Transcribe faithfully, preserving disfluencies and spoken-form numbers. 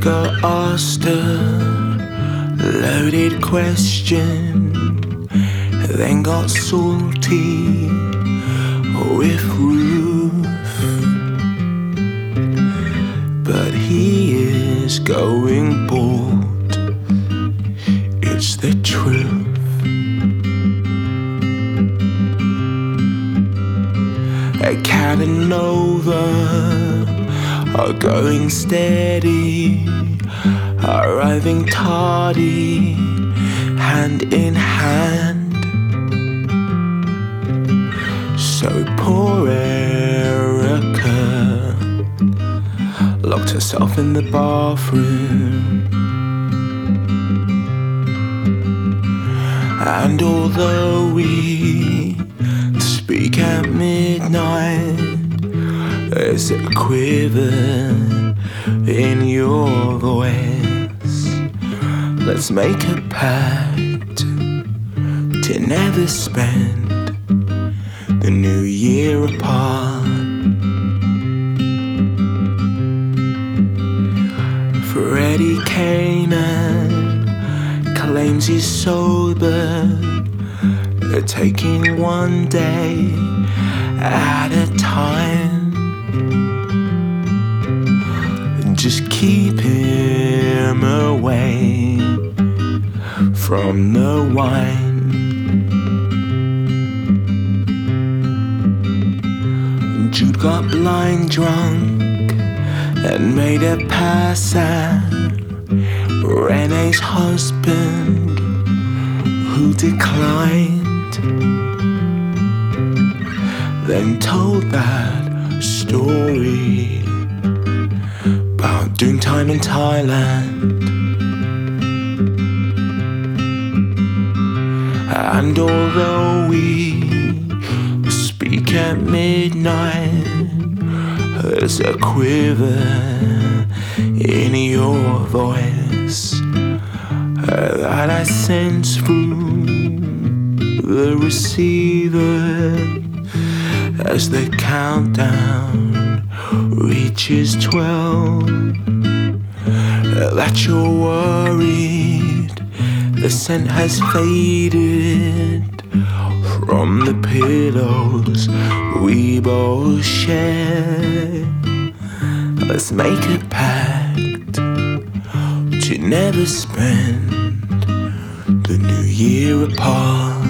got asked a loaded question, then got salty with Ruth. But he is going bald, it's the truth. A cat and Nova are going steady, arriving tardy, hand in hand. So poor Erica locked herself in the bathroom. And although we speak at midnight, there's a quiver in your voice. Let's make a pact to never spend the new year apart. Freddie Kanan claims he's sober, taking one day at a time. Just keep him away from the wine. Jude got blind drunk and made a pass at Renee's husband, who declined. Then told that story about doing time in Thailand. And although we speak at midnight, there's a quiver in your voice that I sense through the receiver as the countdown reaches twelve. That you're worried the scent has faded from the pillows we both share. Let's make a pact to never spend the new year apart.